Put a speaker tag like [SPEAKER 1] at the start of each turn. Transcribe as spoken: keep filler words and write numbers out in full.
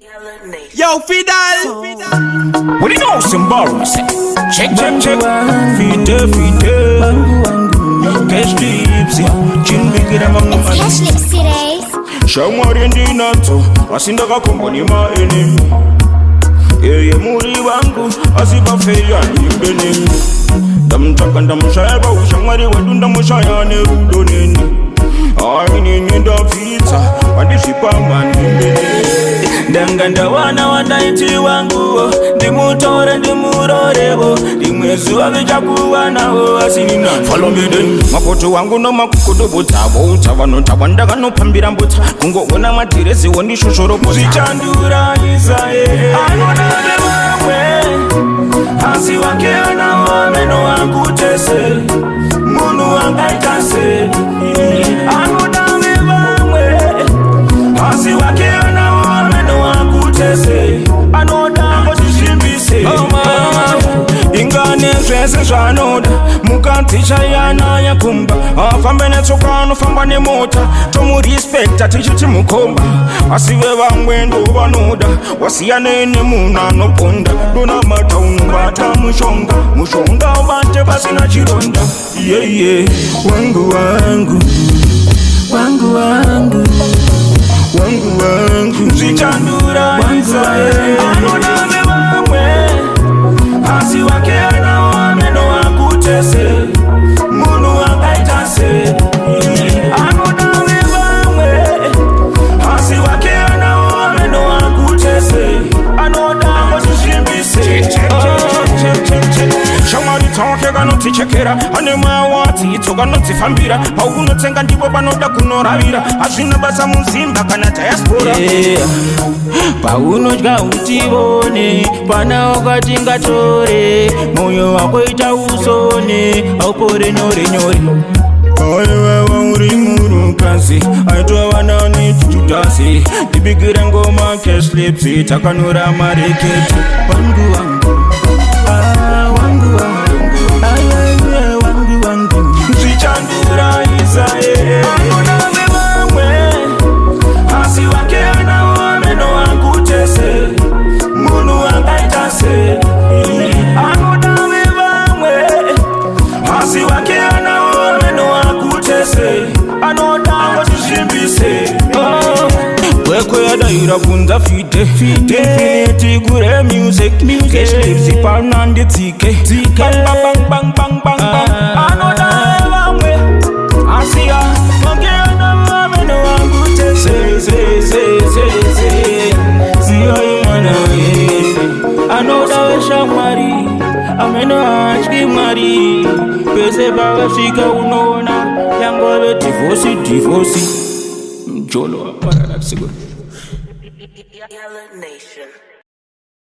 [SPEAKER 1] Yo, Fidel!
[SPEAKER 2] What do you know, Simbaru? Check, check, check. Fide, fide. Cash lips, chin bigger among the money.
[SPEAKER 3] Cash lips today.
[SPEAKER 2] Shamwari and Dinato, Asindaga company, my enemy. Yeah, Muri Wangu, Asiba Faya, Yubeni. Dam Takan Dam Shaba, Shamari, Wadunda Mushayane, Rudoni. I need the pizza, but the shipper man in the Danganda wana wanaiti wangu Di mutore di murorebo Di mwesu wa vijaku wanao Asinina Follow me then Makoto wangu no makukudo buta Bouta wanota wandaga no pambira mbuta Kungo wana matiresi wandi shushoro buta Zichandura isae Anona bewawe Asi wake anawameno wangu tese Munu wangaitase Anona bewawe Asi wake anawameno Say, I know that what you should be saying. Oh man, ingane dress shanoda, mukantisha yana yakumba. Afambene tsokano fambane mota, tomu respect atichuti mukomba. Asiwe bangwendo banoda, wasiyane ne muna no ponda. Dona mata unubata mushonga, mushonga obante basina chironda. Yeah yeah, wangu wangu, wangu wangu. Wangu wangu Zichandura isae Anona mewawe Asi wake anawameno wakutese Munu wangaitase Anona mewawe Asi wake anawameno wakutese Anoda mosishimbise Shamari tonke gano tichekera Anema wati itoga noti fambira Pauguno tenga ndipo banoda kunoravira Azvina basa muzimba kana diaspora yeah. Pauno jga utibone Pana okatinga chore Moyo wako ita usone Aupore nyore nyore Oyewewa uri murukasi Aitwa wanani tututasi Dibigire ngoma cash lips Takanura mareketi Wangu wangu Wangu wangu Zichandura isae Anona mewawe Asi wake anawameno wakutese Munu wangaitase Anona mewawe Asi wake anawameno wakutese Anoda mosishimbise Weko ya daira kunza fite Fite Infinity gure music Cash lips ipanandi tike Bang bang bang bang bang bang Anoda evawe Asia Mokena wameno wangu te Se se se se se Siyo imana we Anoda we shamari Ameno hachki mari Pese baga shika unona Yangowe tifosi tifosi Jolo para la segura.
[SPEAKER 1] Yellow Nation.